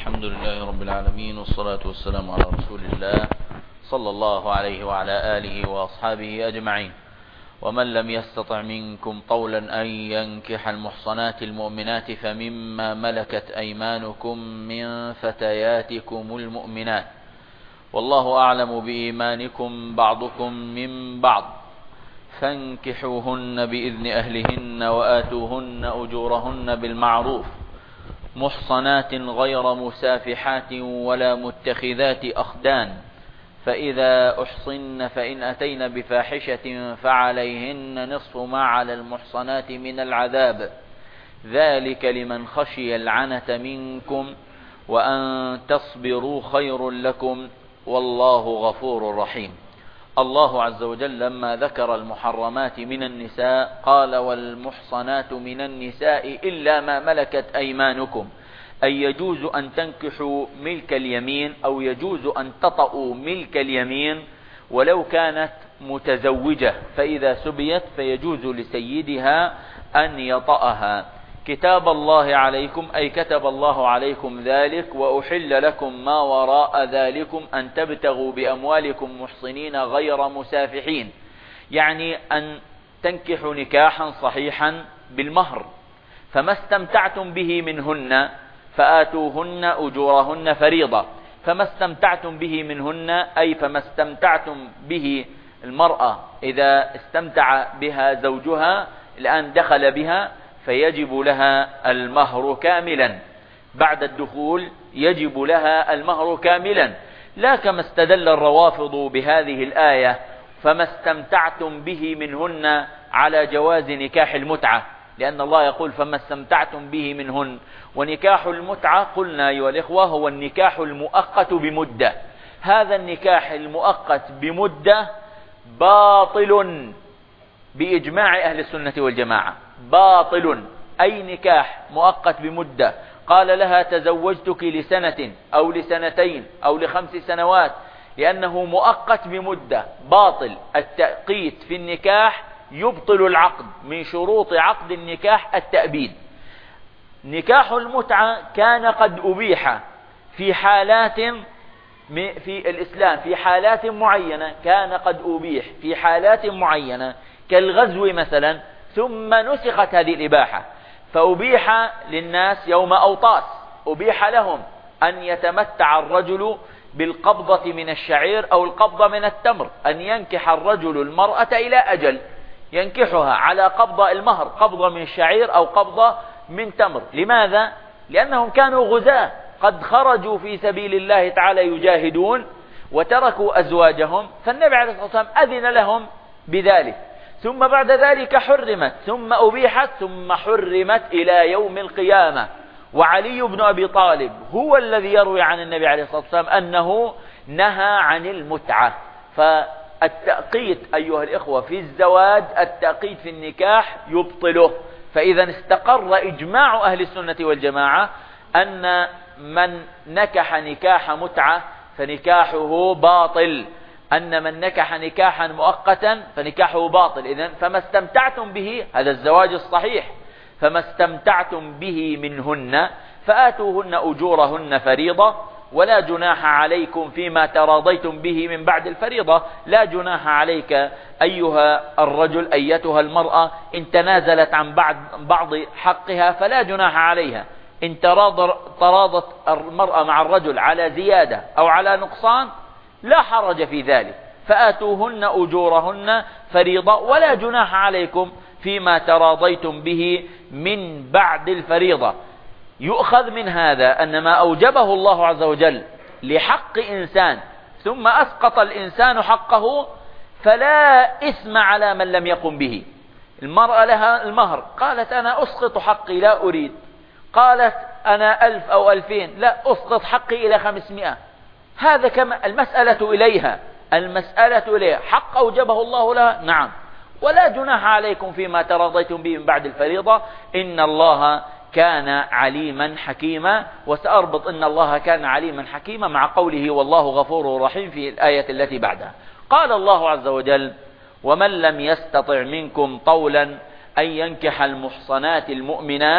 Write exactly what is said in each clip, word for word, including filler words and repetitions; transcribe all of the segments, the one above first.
الحمد لله رب العالمين، والصلاة والسلام على رسول الله صلى الله عليه وعلى آله وأصحابه أجمعين. ومن لم يستطع منكم طولا أن ينكح المحصنات المؤمنات فمما ملكت أيمانكم من فتياتكم المؤمنات، والله أعلم بإيمانكم بعضكم من بعض، فانكحوهن بإذن أهلهن وآتوهن أجورهن بالمعروف محصنات غير مسافحات ولا متخذات أخدان، فإذا أحصن فإن أتين بفاحشة فعليهن نصف ما على المحصنات من العذاب، ذلك لمن خشي العنة منكم، وأن تصبروا خير لكم، والله غفور رحيم. الله عز وجل لما ذكر المحرمات من النساء قال: والمحصنات من النساء إلا ما ملكت أيمانكم، أي يجوز أن تنكحوا ملك اليمين، أو يجوز أن تطأوا ملك اليمين ولو كانت متزوجة، فإذا سبيت فيجوز لسيدها أن يطأها. كتاب الله عليكم، أي كتب الله عليكم ذلك، وأحل لكم ما وراء ذلكم أن تبتغوا بأموالكم محصنين غير مسافحين، يعني أن تنكحوا نكاحا صحيحا بالمهر، فما استمتعتم به منهن فآتوهن أجورهن فريضة. فما استمتعتم به منهن أي فما استمتعتم به المرأة إذا استمتع بها زوجها الآن دخل بها، فيجب لها المهر كاملا. بعد الدخول يجب لها المهر كاملا، لا كما استدل الروافض بهذه الآية فما استمتعتم به منهن على جواز نكاح المتعة، لأن الله يقول فما استمتعتم به منهن. ونكاح المتعة قلنا أيها الإخوة هو النكاح المؤقت بمدة. هذا النكاح المؤقت بمدة باطل بإجماع أهل السنة والجماعة، باطل. أي نكاح مؤقت بمدة قال لها تزوجتك لسنة أو لسنتين أو لخمس سنوات لأنه مؤقت بمدة باطل. التأقيت في النكاح يبطل العقد، من شروط عقد النكاح التأبيد. نكاح المتعة كان قد أبيح في حالات في الإسلام، في حالات معينة كان قد أبيح في حالات معينة كالغزو مثلا، ثم نسخت هذه الإباحة فأبيح للناس يوم أوطاس، أبيح لهم أن يتمتع الرجل بالقبضة من الشعير أو القبضة من التمر، أن ينكح الرجل المرأة إلى أجل ينكحها على قبضة المهر، قبضة من الشعير أو قبضة من تمر. لماذا؟ لأنهم كانوا غزاة قد خرجوا في سبيل الله تعالى يجاهدون وتركوا أزواجهم، فالنبي عليه الصلاة والسلام أذن لهم بذلك. ثم بعد ذلك حرمت، ثم أبيحت، ثم حرمت إلى يوم القيامة. وعلي بن أبي طالب هو الذي يروي عن النبي عليه الصلاة والسلام أنه نهى عن المتعة. فالتأقيت أيها الإخوة في الزواج، التأقيت في النكاح يبطله. فإذا استقر إجماع أهل السنة والجماعة أن من نكح نكاح متعة فنكاحه باطل، أن من نكح نكاحا مؤقتا فنكاحه باطل. إذن فما استمتعتم به، هذا الزواج الصحيح، فما استمتعتم به منهن فآتوهن أجورهن فريضة، ولا جناح عليكم فيما تراضيتم به من بعد الفريضة. لا جناح عليك أيها الرجل أيتها المرأة إن تنازلت عن بعض بعض حقها فلا جناح عليها. إن تراضت المرأة مع الرجل على زيادة أو على نقصان لا حرج في ذلك، فآتوهن أجورهن فريضة، ولا جناح عليكم فيما تراضيتم به من بعد الفريضة. يؤخذ من هذا أن ما أوجبه الله عز وجل لحق إنسان ثم أسقط الإنسان حقه فلا إثم على من لم يقم به. المرأة لها المهر، قالت أنا أسقط حقي لا أريد، قالت أنا ألف أو ألفين لا أسقط حقي إلى خمسمائة، هذا كما المسألة إليها، المسألة إليها حق أوجبه الله لها، نعم، ولا جناح عليكم فيما تراضيتم به من بعد الفريضة، إن الله كان عليما حكيما. وسأربط إن الله كان عليما حكيما مع قوله والله غفور رحيم في الآية التي بعدها. قال الله عز وجل ومن لم يستطع منكم طولا أن ينكح المحصنات المؤمنات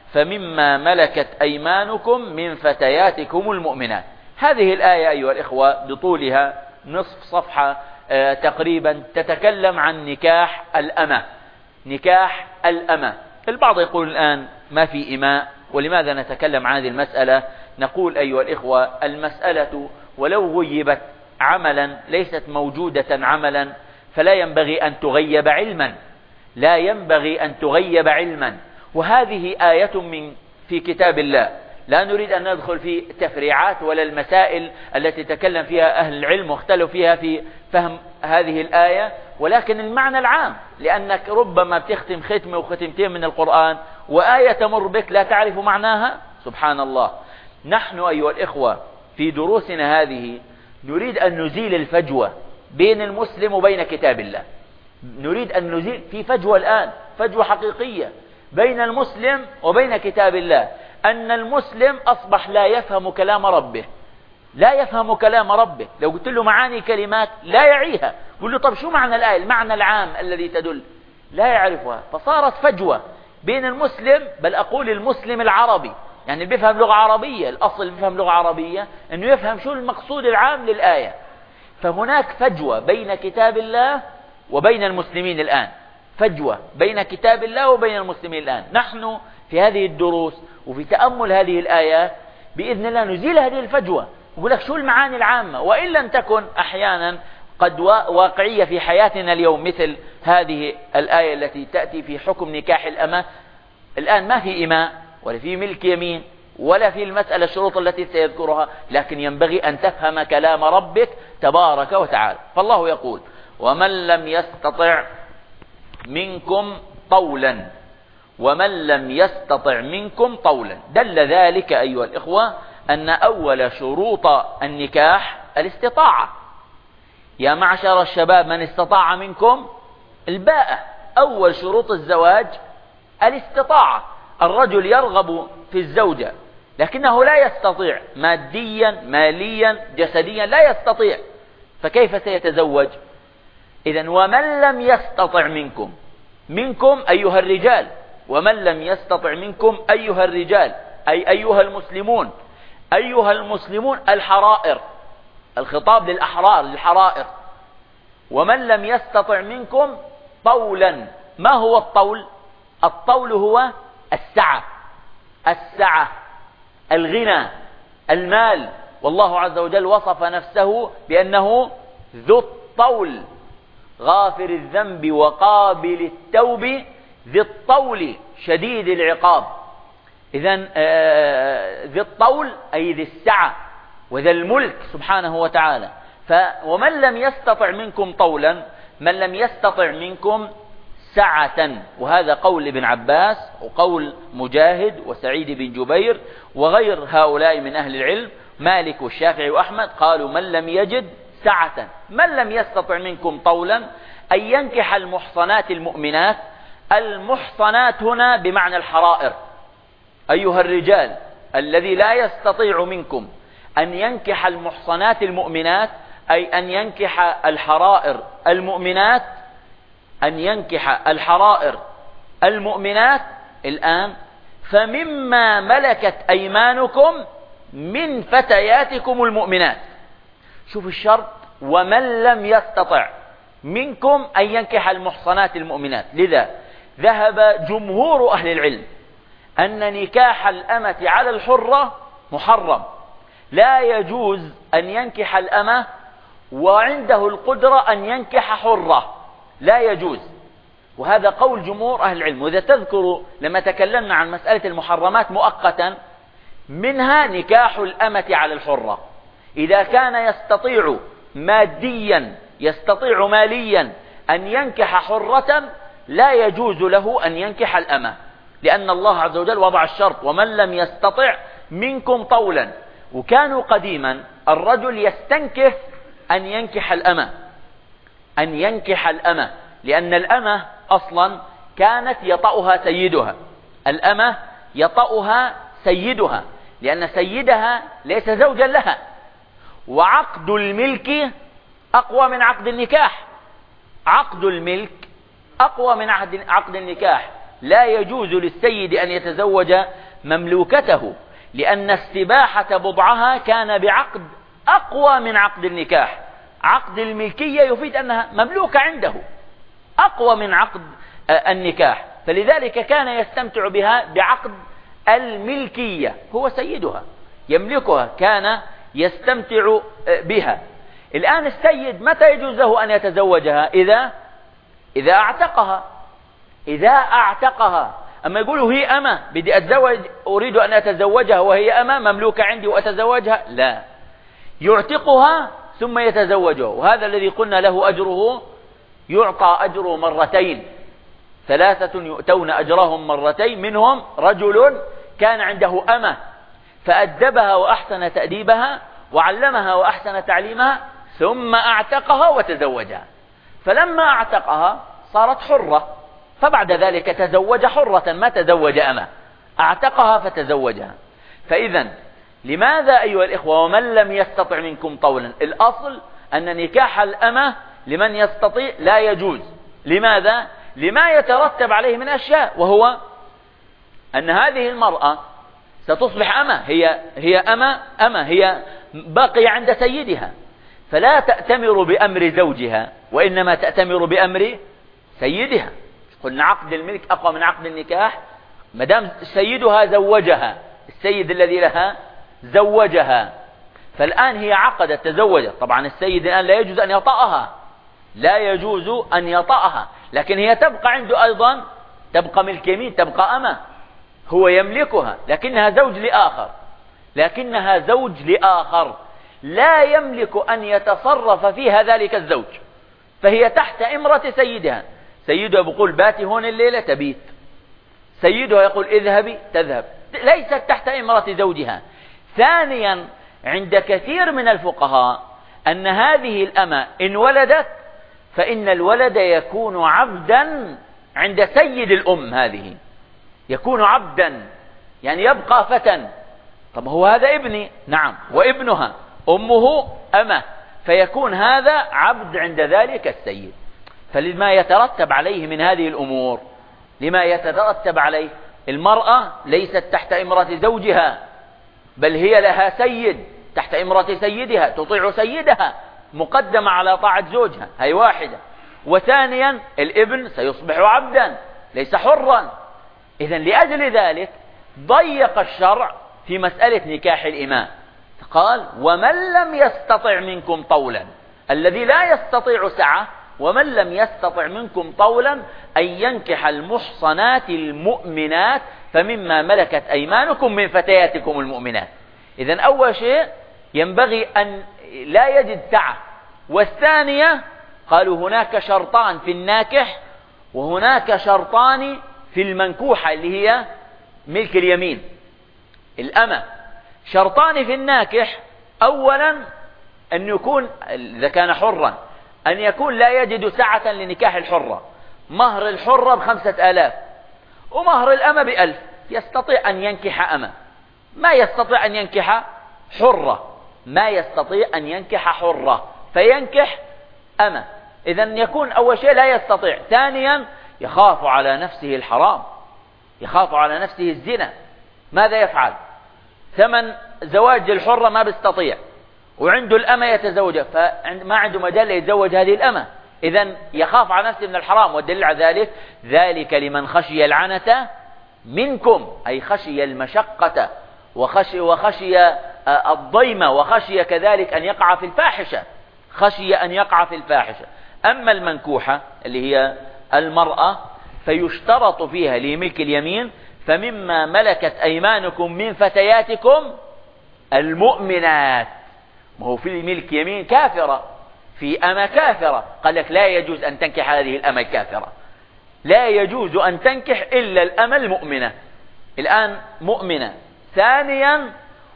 فمما ملكت أيمانكم من فتياتكم المؤمنات. هذه الآية أيها الإخوة بطولها نصف صفحة آه تقريبا تتكلم عن نكاح الأمة. نكاح الأمة، البعض يقول الآن ما في إماء، ولماذا نتكلم عن هذه المسألة؟ نقول أيها الإخوة المسألة ولو غيبت عملا ليست موجودة عملا، فلا ينبغي أن تغيب علما، لا ينبغي أن تغيب علما. وهذه آية من في كتاب الله، لا نريد أن ندخل في تفريعات ولا المسائل التي تكلم فيها أهل العلم واختلوا فيها في فهم هذه الآية، ولكن المعنى العام، لأنك ربما بتختم ختمة وختمتين من القرآن وآية تمر بك لا تعرف معناها. سبحان الله. نحن أيها الإخوة في دروسنا هذه نريد أن نزيل الفجوة بين المسلم وبين كتاب الله. نريد أن نزيل في فجوة الآن، فجوة حقيقية بين المسلم وبين كتاب الله، أن المسلم أصبح لا يفهم كلام ربه، لا يفهم كلام ربه. لو قلت له معاني كلمات لا يعيها، قل له طب شو معنى الآية، المعنى العام الذي تدل، لا يعرفها. فصارت فجوة بين المسلم، بل أقول المسلم العربي، يعني بيفهم لغة عربية، الأصل بيفهم لغة عربية أنه يفهم شو المقصود العام للآية. فهناك فجوة بين كتاب الله وبين المسلمين الآن، فجوة بين كتاب الله وبين المسلمين الآن. نحن في هذه الدروس وفي تأمل هذه الآيات بإذن الله نزيل هذه الفجوة، نقول لك شو المعاني العامة، وإن لم تكن أحيانا قد واقعية في حياتنا اليوم، مثل هذه الآية التي تأتي في حكم نكاح الأمة. الآن ما في إماء ولا في ملك يمين ولا في المسألة الشروط التي سيذكرها، لكن ينبغي أن تفهم كلام ربك تبارك وتعالى. فالله يقول ومن لم يستطع منكم طولا، ومن لم يستطع منكم طولا. دل ذلك أيها الإخوة أن أول شروط النكاح الاستطاعة. يا معشر الشباب من استطاع منكم الباءة، أول شروط الزواج الاستطاعة. الرجل يرغب في الزوجة لكنه لا يستطيع ماديا ماليا جسديا، لا يستطيع، فكيف سيتزوج؟ إذن ومن لم يستطع منكم، منكم أيها الرجال، ومن لم يستطع منكم أيها الرجال، أي أيها المسلمون، أيها المسلمون الحرائر، الخطاب للأحرار للحرائر. ومن لم يستطع منكم طولا. ما هو الطول؟ الطول هو السعة، السعة، الغنى، المال. والله عز وجل وصف نفسه بأنه ذو الطول، غافر الذنب وقابل التوب ذي الطول شديد العقاب. إذن ذي الطول أي ذي السعة وذي الملك سبحانه وتعالى. ومن لم يستطع منكم طولا، من لم يستطع منكم سعة، وهذا قول ابن عباس وقول مجاهد وسعيد بن جبير وغير هؤلاء من أهل العلم، مالك والشافعي وأحمد، قالوا من لم يجد سعة. من لم يستطع منكم طولا أن ينكح المحصنات المؤمنات. المحصنات هنا بمعنى الحرائر. أيها الرجال الذي لا يستطيع منكم أن ينكح المحصنات المؤمنات، أي أن ينكح الحرائر المؤمنات، أن ينكح الحرائر المؤمنات الآن، فمما ملكت أيمانكم من فتياتكم المؤمنات. شوف الشرط، ومن لم يستطع منكم أن ينكح المحصنات المؤمنات. لذا ذهب جمهور أهل العلم أن نكاح الأمة على الحرة محرم، لا يجوز أن ينكح الأمة وعنده القدرة أن ينكح حرة، لا يجوز. وهذا قول جمهور أهل العلم. وإذا تذكروا لما تكلمنا عن مسألة المحرمات مؤقتا، منها نكاح الأمة على الحرة. إذا كان يستطيع ماديا، يستطيع ماليا أن ينكح حرة، لا يجوز له أن ينكح الأمة، لأن الله عز وجل وضع الشرط ومن لم يستطع منكم طولا. وكانوا قديما الرجل يستنكف أن ينكح الأمة، أن ينكح الأمة، لأن الأمة أصلا كانت يطأها سيدها، الأمة يطأها سيدها، لأن سيدها ليس زوجا لها. وعقد الملك أقوى من عقد النكاح، عقد الملك أقوى من عقد النكاح. لا يجوز للسيد أن يتزوج مملوكته، لأن استباحة بضعها كان بعقد أقوى من عقد النكاح. عقد الملكية يفيد أنها مملوكة عنده، أقوى من عقد النكاح، فلذلك كان يستمتع بها بعقد الملكية، هو سيدها يملكها، كان يستمتع بها. الآن السيد متى يجوز له أن يتزوجها؟ إذا إذا أعتقها، إذا أعتقها. أما يقولوا هي أمة بدي أتزوج، أريد أن أتزوجها وهي أمة مملوكة عندي وأتزوجها، لا، يعتقها ثم يتزوجها، وهذا الذي قلنا له أجره، يعطى أجره مرتين. ثلاثة يؤتون أجرهم مرتين، منهم رجل كان عنده أمة فأدبها وأحسن تأديبها وعلمها وأحسن تعليمها ثم أعتقها وتزوجها، فلما أعتقها صارت حرة، فبعد ذلك تزوج حرة، ما تزوج أمة، أعتقها فتزوجها. فإذا لماذا أيها الإخوة ومن لم يستطع منكم طولا؟ الأصل أن نكاح الأمة لمن يستطيع لا يجوز. لماذا؟ لما يترتب عليه من أشياء، وهو أن هذه المرأة ستصبح أمة، هي هي أمة أمة هي باقية عند سيدها، فلا تأتمر بأمر زوجها وإنما تأتمر بأمر سيدها. قلنا عقد الملك أقوى من عقد النكاح، مدام سيدها زوجها، السيد الذي لها زوجها، فالآن هي عقدت تزوجت. طبعا السيد الآن لا يجوز أن يطأها، لا يجوز أن يطأها، لكن هي تبقى عنده أيضا، تبقى ملك يمين، تبقى أمة، هو يملكها، لكنها زوج لآخر، لكنها زوج لآخر لا يملك أن يتصرف فيها ذلك الزوج، فهي تحت إمرة سيدها. سيدها يقول باتي هون الليلة، تبيت. سيدها يقول اذهبي، تذهب، ليست تحت إمرة زوجها. ثانيا، عند كثير من الفقهاء أن هذه الأمة إن ولدت فإن الولد يكون عبدا عند سيد الأم، هذه يكون عبدا، يعني يبقى فتى. طب هو هذا ابني، نعم، وابنها أمه أمة، فيكون هذا عبد عند ذلك السيد. فلما يترتب عليه من هذه الأمور، لما يترتب عليه، المرأة ليست تحت إمرة زوجها، بل هي لها سيد، تحت إمرة سيدها، تطيع سيدها، مقدمة على طاعة زوجها، هي واحدة. وثانيا الابن سيصبح عبدا ليس حرا. إذن لأجل ذلك ضيق الشرع في مسألة نكاح الإماء، قال ومن لم يستطع منكم طولا، الذي لا يستطيع سعة، ومن لم يستطع منكم طولا أن ينكح المحصنات المؤمنات فمما ملكت أيمانكم من فتياتكم المؤمنات. إذن أول شيء ينبغي أن لا يجد سعة. والثانية قالوا هناك شرطان في الناكح وهناك شرطان في المنكوحة اللي هي ملك اليمين الأمة. شرطان في الناكح، أولا أن يكون إذا كان حرا أن يكون لا يجد سعة لنكاح الحرة، مهر الحرة بخمسة آلاف ومهر الأمة بألف، يستطيع أن ينكح أمة، ما يستطيع أن ينكح حرة، ما يستطيع أن ينكح حرة فينكح أمة. إذن يكون أول شيء لا يستطيع. ثانيا يخاف على نفسه الحرام، يخاف على نفسه الزنا، ماذا يفعل؟ ثمن زواج الحرة ما بيستطيع، وعنده الأمة يتزوجها، فما عنده مجال يتزوج هذه الأمة، إذن يخاف على نفسه من الحرام. والدليل على ذلك ذلك لمن خشي العنة منكم، أي خشي المشقة وخشي, وخشي الضيمة وخشي كذلك أن يقع في الفاحشة، خشي أن يقع في الفاحشة. أما المنكوحة اللي هي المرأة فيشترط فيها لملك اليمين فمما ملكت أيمانكم من فتياتكم المؤمنات. ما هو في ملك يمين كافرة، في أمة كافرة، قال لك لا يجوز أن تنكح هذه الأمة الكافرة، لا يجوز أن تنكح إلا الأمة المؤمنة. الآن مؤمنة. ثانيا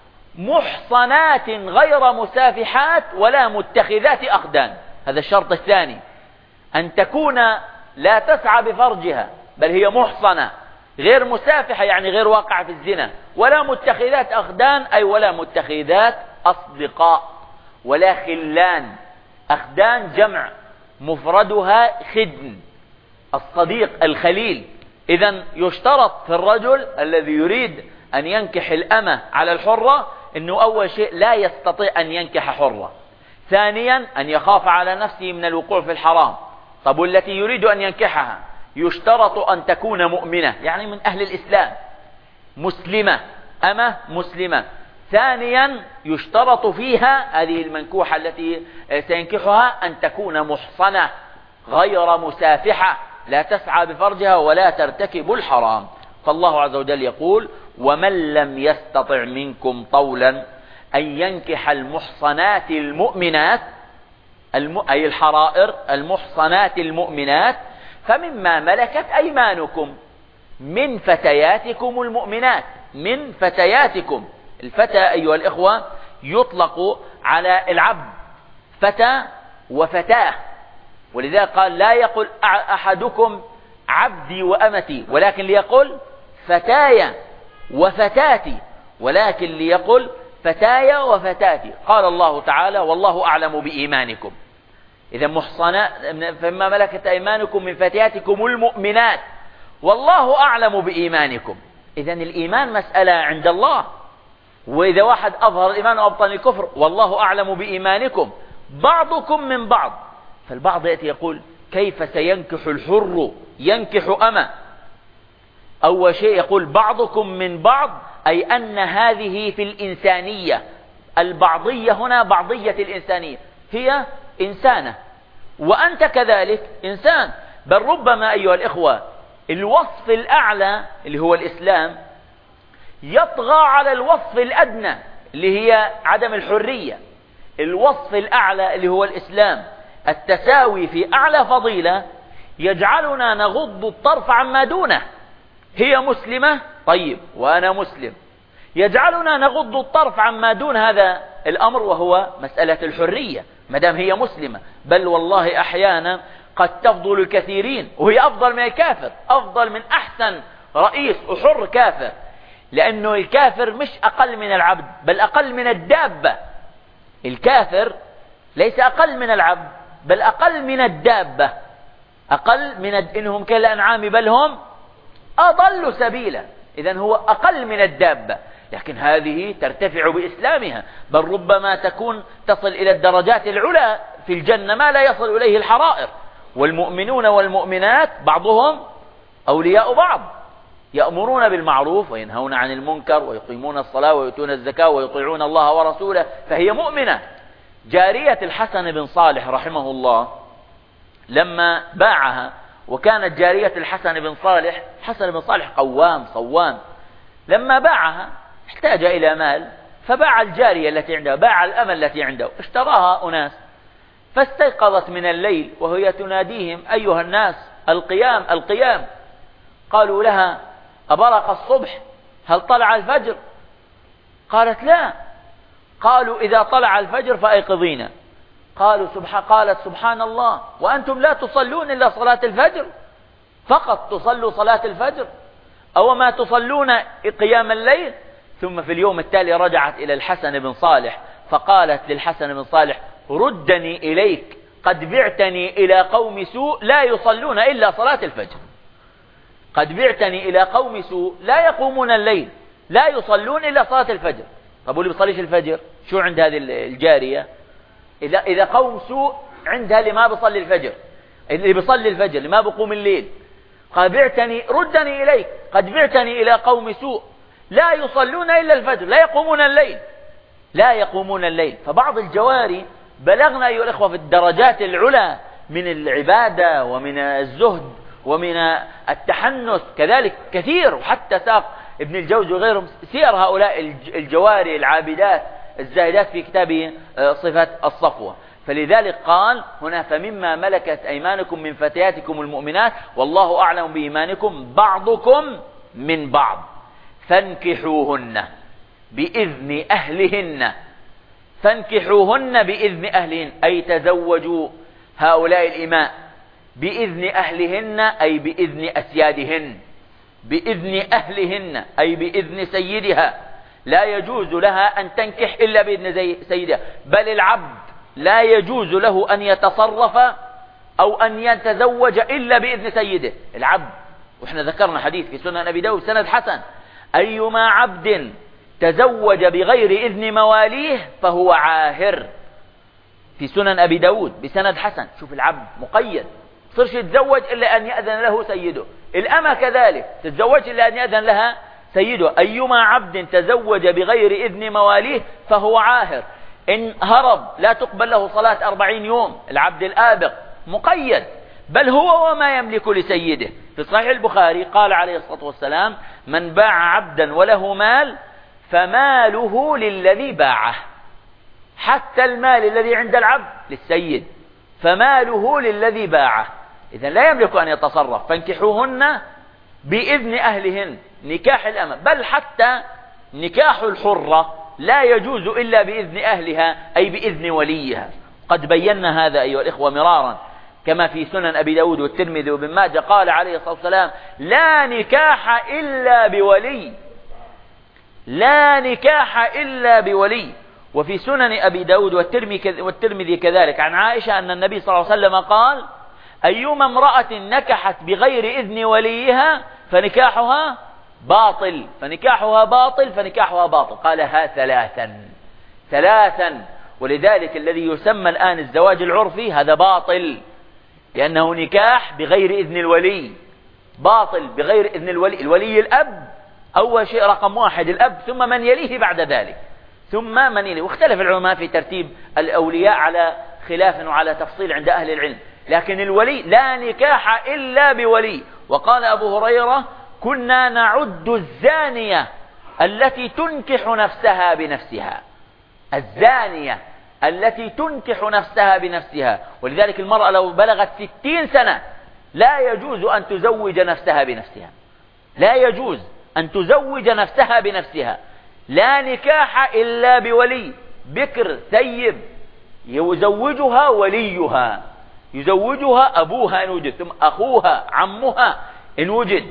محصنات غير مسافحات ولا متخذات أخدان، هذا الشرط الثاني، أن تكون لا تسعى بفرجها بل هي محصنة، غير مسافحة يعني غير واقعة في الزنا، ولا متخذات أخدان أي ولا متخذات أصدقاء ولا خلان. أخدان جمع مفردها خدن، الصديق الخليل، إذن يشترط في الرجل الذي يريد أن ينكح الأمة على الحرة أنه أول شيء لا يستطيع أن ينكح حرة، ثانيا أن يخاف على نفسه من الوقوع في الحرام. طب والتي يريد أن ينكحها يشترط أن تكون مؤمنة، يعني من أهل الإسلام، مسلمة، أمة مسلمة. ثانيا يشترط فيها هذه المنكوحة التي سينكحها أن تكون محصنة غير مسافحة، لا تسعى بفرجها ولا ترتكب الحرام. فالله عز وجل يقول: ومن لم يستطع منكم طولا أن ينكح المحصنات المؤمنات، أي الحرائر المحصنات المؤمنات، فمما ملكت أيمانكم من فتياتكم المؤمنات. من فتياتكم، الفتى أيها الإخوة يطلق على العبد، فتى وفتاة، ولذا قال: لا يقول أحدكم عبدي وأمتي، ولكن ليقول فتايا وفتاتي، ولكن ليقول فتايا وفتاتي. قال الله تعالى: والله أعلم بإيمانكم. إذا محصنات فما ملكت أيمانكم من فتياتكم المؤمنات، والله أعلم بإيمانكم. إذا الإيمان مسألة عند الله، وإذا واحد أظهر الإيمان وأبطن الكفر، والله أعلم بإيمانكم بعضكم من بعض. فالبعض يأتي يقول: كيف سينكح الحر ينكح أمة؟ أول شيء يقول بعضكم من بعض، أي أن هذه في الإنسانية، البعضية هنا بعضية الإنسانية، هي إنسانة وأنت كذلك إنسان. بل ربما أيها الإخوة الوصف الأعلى اللي هو الإسلام يطغى على الوصف الأدنى اللي هي عدم الحرية. الوصف الأعلى اللي هو الإسلام، التساوي في أعلى فضيلة، يجعلنا نغض الطرف عما دونه. هي مسلمة، طيب وأنا مسلم، يجعلنا نغض الطرف عما دون هذا الأمر، وهو مسألة الحرية مدام هي مسلمة. بل والله أحيانا قد تفضل الكثيرين وهي أفضل من الكافر، أفضل من أحسن رئيس وحر كافر، لأنه الكافر مش أقل من العبد بل أقل من الدابة. الكافر ليس أقل من العبد بل أقل من الدابة، أقل من إنهم كالأنعام بل هم أضل سبيلا. إذن هو أقل من الدابة، لكن هذه ترتفع بإسلامها، بل ربما تكون تصل إلى الدرجات العلى في الجنة ما لا يصل إليه الحرائر. والمؤمنون والمؤمنات بعضهم أولياء بعض، يأمرون بالمعروف وينهون عن المنكر ويقيمون الصلاة ويؤتون الزكاة ويطيعون الله ورسوله، فهي مؤمنة. جارية الحسن بن صالح رحمه الله لما باعها، وكانت جارية الحسن بن صالح، حسن بن صالح قوام صوام، لما باعها احتاج إلى مال، فباع الجارية التي عنده، باع الأمل التي عنده، اشتراها أناس، فاستيقظت من الليل وهي تناديهم: أيها الناس القيام القيام. قالوا لها: أبرق الصبح؟ هل طلع الفجر؟ قالت: لا. قالوا: إذا طلع الفجر فأيقظينا. قالوا سبحان قالت: سبحان الله، وأنتم لا تصلون إلا صلاة الفجر؟ فقط تصلوا صلاة الفجر، أو ما تصلون قيام الليل؟ ثم في اليوم التالي رجعت إلى الحسن بن صالح فقالت للحسن بن صالح: ردني إليك، قد بعتني إلى قوم سوء لا يصلون إلا صلاة الفجر. قد بعتني إلى قوم سوء لا يقومون الليل، لا يصلون إلا صلاة الفجر. طب واللي بيصليش الفجر شو عند هذه الجارية؟ إذا إذا قوم سوء عندها اللي ما بيصلي الفجر، اللي بيصلي الفجر اللي ما بيقوم الليل. قد بعتني ردني إليك، قد بعتني إلى قوم سوء لا يصلون إلا الفجر، لا يقومون الليل، لا يقومون الليل. فبعض الجواري بلغنا أيها الأخوة في الدرجات العلى من العبادة ومن الزهد ومن التحنث كذلك كثير، وحتى ساق ابن الجوزي وغيرهم سير هؤلاء الجواري العابدات الزاهدات في كتابه صفة الصفوة. فلذلك قال هنا: فمما ملكت أيمانكم من فتياتكم المؤمنات والله أعلم بإيمانكم بعضكم من بعض فانكحوهن بإذن أهلهن. فانكحوهن بإذن أهلهن، أي تزوجوا هؤلاء الإماء بإذن أهلهن، أي بإذن أسيادهن، بإذن أهلهن أي بإذن سيدها. لا يجوز لها أن تنكح إلا بإذن سيدها، بل العبد لا يجوز له أن يتصرف أو أن يتزوج إلا بإذن سيده. العبد وإحنا ذكرنا حديث في سنن أبي داود سند حسن: أيما عبد تزوج بغير إذن مواليه فهو عاهر. في سنن أبي داود بسند حسن. شوف العبد مقيد، صرش يتزوج إلا أن يأذن له سيده. الأمة كذلك تتزوج إلا أن يأذن لها سيده. أيما عبد تزوج بغير إذن مواليه فهو عاهر. إن هرب لا تقبل له صلاة أربعين يوم. العبد الآبق مقيد، بل هو وما يملك لسيده. في صحيح البخاري قال عليه الصلاة والسلام: من باع عبدا وله مال فماله للذي باعه. حتى المال الذي عند العبد للسيد، فماله للذي باعه. إذن لا يملك أن يتصرف. فانكحوهن بإذن أهلهن، نكاح الأمة. بل حتى نكاح الحرة لا يجوز إلا بإذن أهلها، أي بإذن وليها. قد بينا هذا أيها الإخوة مرارا، كما في سنن أبي داود والترمذي وابن ماجه. قال عليه الصلاة والسلام: لا نكاح إلا بولي، لا نكاح إلا بولي. وفي سنن أبي داود والترمذي كذلك عن عائشة أن النبي صلى الله عليه وسلم قال: أيما امرأة نكحت بغير إذن وليها فنكاحها باطل، فنكاحها باطل، فنكاحها باطل. قالها ثلاثا ثلاثا. ولذلك الذي يسمى الآن الزواج العرفي هذا باطل، لأنه نكاح بغير إذن الولي. باطل بغير إذن الولي. الولي الأب أول شيء، رقم واحد الأب، ثم من يليه بعد ذلك، ثم من يليه. واختلف العلماء في ترتيب الأولياء على خلاف وعلى تفصيل عند أهل العلم، لكن الولي لا نكاح إلا بولي. وقال أبو هريرة: كنا نعد الزانية التي تنكح نفسها بنفسها، الزانية التي تنكح نفسها بنفسها. ولذلك المرأة لو بلغت ستين سنة لا يجوز أن تزوج نفسها بنفسها، لا يجوز أن تزوج نفسها بنفسها. لا نكاح إلا بولي. بكر ثيب يزوجها وليها، يزوجها أبوها إن وجد، ثم أخوها عمها إن وجد،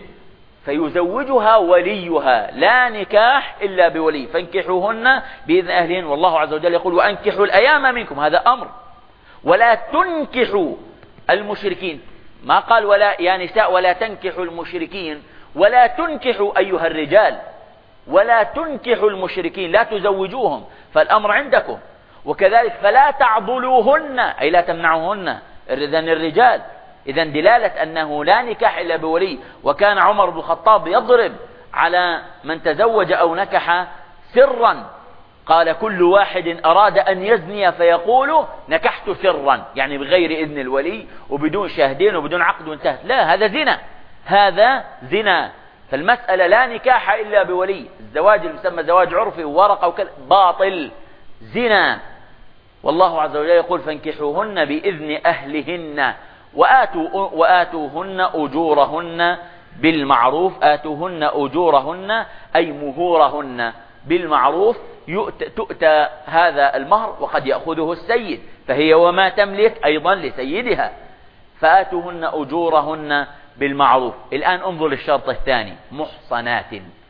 فيزوجها وليها. لا نكاح إلا بولي. فانكحوهن بإذن أهلهن. والله عز وجل يقول: وأنكحوا الأيام منكم، هذا أمر. ولا تنكحوا المشركين، ما قال ولا يا نساء ولا تنكحوا المشركين، ولا تنكحوا أيها الرجال، ولا تنكحوا المشركين، لا تزوجوهم، فالأمر عندكم. وكذلك فلا تعضلوهن، أي لا تمنعوهن، إذن الرجال. إذن دلالة أنه لا نكاح إلا بولي. وكان عمر بن الخطاب يضرب على من تزوج أو نكح سرا. قال: كل واحد أراد أن يزني فيقول نكحت سرا، يعني بغير إذن الولي وبدون شاهدين وبدون عقد وانتهت. لا، هذا زنا، هذا زنا. فالمسألة لا نكاح إلا بولي. الزواج المسمى زواج عرفي وورقة وكذا باطل، زنا. والله عز وجل يقول: فانكحوهن بإذن أهلهن وآتوا وآتوهن أجورهن بالمعروف. آتوهن أجورهن أي مهورهن بالمعروف. تؤتى هذا المهر وقد يأخذه السيد، فهي وما تملك أيضا لسيدها. فآتوهن أجورهن بالمعروف. الآن انظر للشرط الثاني: محصنات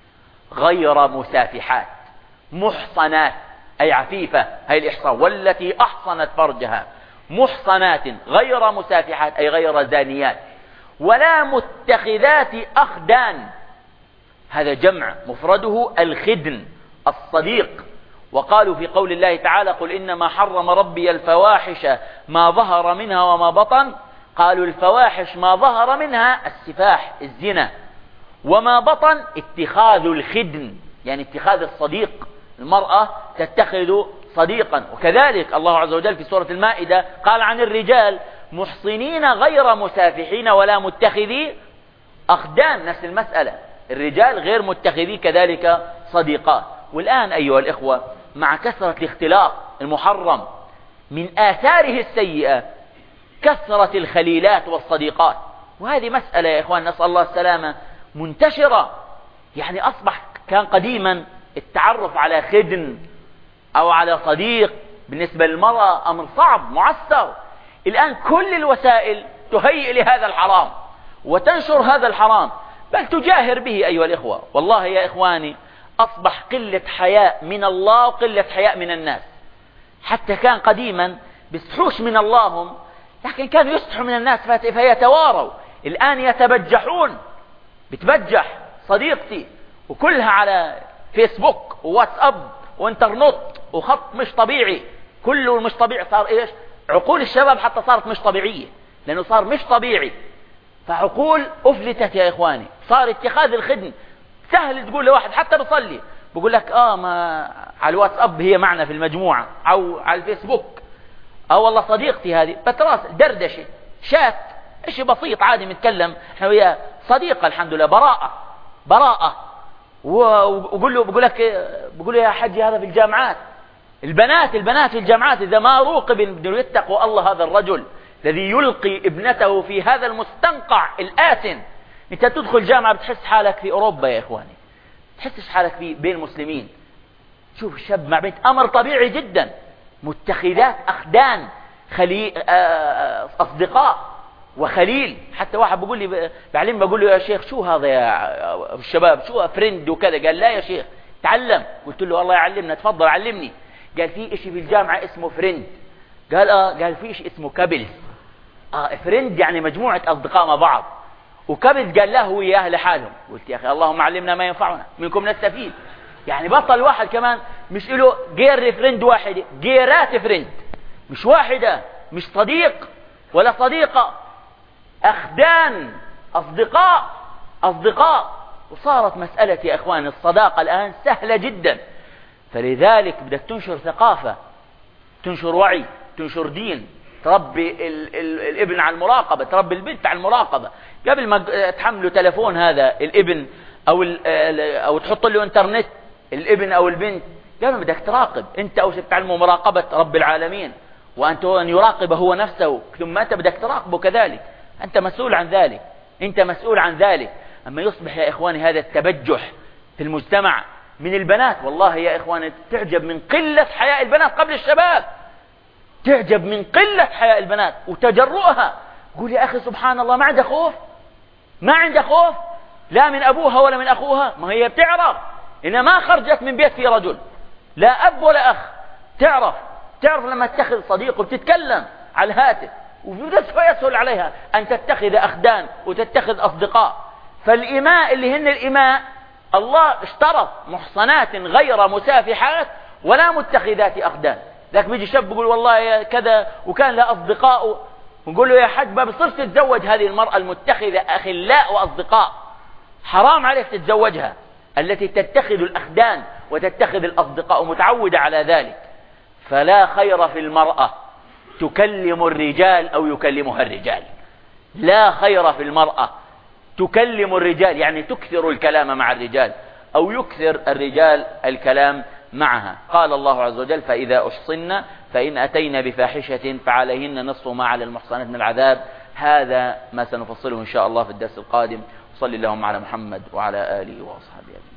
غير مسافحات. محصنات أي عفيفة، هي الإحصان. والتي أحصنت فرجها. محصنات غير مسافحات أي غير زانيات. ولا متخذات أخدان، هذا جمع، مفرده الخدن الصديق. وقالوا في قول الله تعالى: قل إنما حرم ربي الفواحش ما ظهر منها وما بطن. قالوا الفواحش ما ظهر منها السفاح الزنا، وما بطن اتخاذ الخدن، يعني اتخاذ الصديق. المرأة تتخذ صديقا. وكذلك الله عز وجل في سورة المائدة قال عن الرجال: محصنين غير مسافحين ولا متخذي أخدان. نفس المسألة، الرجال غير متخذي كذلك صديقات. والآن أيها الإخوة، مع كثرة الاختلاط المحرم من آثاره السيئة كثرة الخليلات والصديقات. وهذه مسألة يا إخوان نسأل الله السلامة منتشرة. يعني أصبح، كان قديما التعرف على خدن أو على صديق بالنسبة للمرأة أمر صعب معسر. الآن كل الوسائل تهيئ لهذا الحرام وتنشر هذا الحرام، بل تجاهر به أيها الإخوة. والله يا إخواني أصبح قلة حياء من الله وقلة حياء من الناس. حتى كان قديما بيستحوش من الله هم، لكن كانوا يستحوا من الناس فيتواروا. الآن يتبجحون، بتبجح صديقتي وكلها على فيسبوك وواتساب وانترنت وخط مش طبيعي، كله مش طبيعي. صار ايش؟ عقول الشباب حتى صارت مش طبيعية، لأنه صار مش طبيعي. فعقول أفلتت يا إخواني. صار اتخاذ الخدم سهل، تقول لواحد حتى بصلي بقول لك آه ما على الواتساب هي معنا في المجموعة، أو على الفيسبوك، أو والله صديقتي هذه بتراسل دردشة شات، إشي بسيط عادي نتكلم إحنا وياه، صديقة الحمد لله، براءة براءة. وقول له بقول لك بقول له يا حجي هذا في الجامعات، البنات البنات في الجامعات إذا ما روقب بدهم يتقوا الله هذا الرجل الذي يلقي ابنته في هذا المستنقع الآثم. أنت تدخل جامعة بتحس حالك في أوروبا يا إخواني، تحسش حالك في بين مسلمين. شوف الشاب مع بنت أمر طبيعي جدا، متخذات أخدان، خلي أصدقاء وخليل. حتى واحد بقول لي بعلم بقول له يا شيخ شو هذا يا الشباب، شو فريند وكذا؟ قال لا يا شيخ تعلم. قلت له الله يعلمنا، تفضل علمني. قال في إشي في الجامعة اسمه فريند. قال آه قال في إشي اسمه كابلز. آه فريند يعني مجموعة أصدقاء مع بعض، وكابلز قال لا هو إياه لحالهم. قلت يا أخي اللهم علمنا ما ينفعنا، منكم نستفيد. يعني بطل واحد كمان مش له غير فريند واحدة، غيرات فريند، مش واحدة، مش صديق ولا صديقة، أخدان، أصدقاء أصدقاء. وصارت مسألة يا إخوان الصداقة الآن سهلة جدا. فلذلك بدك تنشر ثقافة، تنشر وعي، تنشر دين، تربي ال ال الابن على المراقبة، تربي البنت على المراقبة. قبل ما تحملوا تلفون هذا الابن أو أو تحط له انترنت الابن أو البنت، قبل بدك تراقب أنت، أو تعلمه مراقبة رب العالمين، وأنت أن يراقب هو نفسه، ثم أنت بدك تراقبه كذلك. أنت مسؤول عن ذلك، أنت مسؤول عن ذلك. أما يصبح يا إخواني هذا التبجح في المجتمع من البنات، والله يا إخواني تعجب من قلة حياء البنات قبل الشباب، تعجب من قلة حياء البنات وتجرؤها. قول يا أخي سبحان الله، ما عنده خوف، ما عنده خوف لا من أبوها ولا من أخوها. ما هي بتعرف إنها ما خرجت من بيت في رجل، لا أب ولا أخ. تعرف تعرف لما تتخذ صديق وبتتكلم على الهاتف، ويسهل عليها أن تتخذ أخدان وتتخذ أصدقاء. فالإماء اللي هن الإماء الله اشترط محصنات غير مسافحات ولا متخذات أخدان. ذاك بيجي شاب بيقول والله يا كذا وكان له أصدقاء، ونقول له يا حج ما بصيرش تتزوج هذه المرأة المتخذة أخلاء وأصدقاء، حرام عليك تتزوجها، التي تتخذ الأخدان وتتخذ الأصدقاء ومتعودة على ذلك. فلا خير في المرأة تكلم الرجال أو يكلمها الرجال، لا خير في المرأة تكلم الرجال يعني تكثر الكلام مع الرجال، أو يكثر الرجال الكلام معها. قال الله عز وجل فإذا أحصن فإن أتينا بفاحشة فعليهن نصف ما على المحصنات من العذاب. هذا ما سنفصله إن شاء الله في الدرس القادم. صلى اللهم على محمد وعلى آله وأصحابه.